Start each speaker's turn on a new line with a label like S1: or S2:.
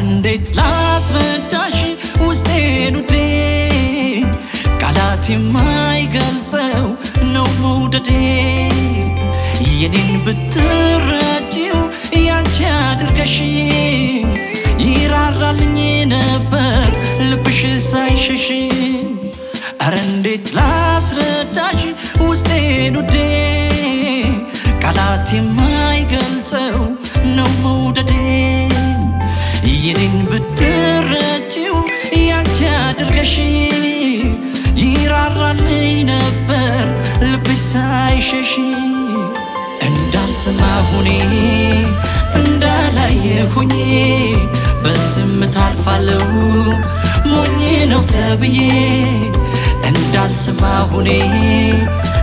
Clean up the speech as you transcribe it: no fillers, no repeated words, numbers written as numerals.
S1: እንዴት ላስረዳሽ ውስጤን ውዴ ቃላት የማይገልጸው ነው መውደዴ የኔን ብትረጂው ያንቺ አድርገሽ ይራራልኝ ነበር ልብሽ ሳይሸሽ አረ እንዴት ላስረዳሽ ውስጤን ውዴ ቃላት የማይገልጸው ነው መውደዴ የኔን ብትረጂው ያንቺ አድርገሽ ይራራልኝ ነበር ልብሽ ሳይሸሽ እንዳልሰማ ሆኜ እንዳላየ ሆኜ በዝምታ አልፋለሁ ሞኝ ነው ተብዬ እንዳልሰማ ሆኜ